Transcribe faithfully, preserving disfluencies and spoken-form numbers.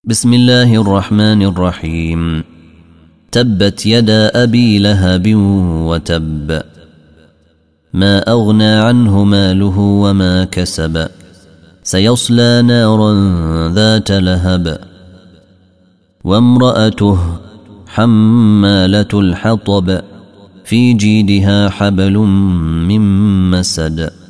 بسم الله الرحمن الرحيم. تبت يدا أبي لهب وتب، ما أغنى عنه ماله وما كسب، سيصلى نارا ذات لهب، وامرأته حمالة الحطب، في جيدها حبل من مسد.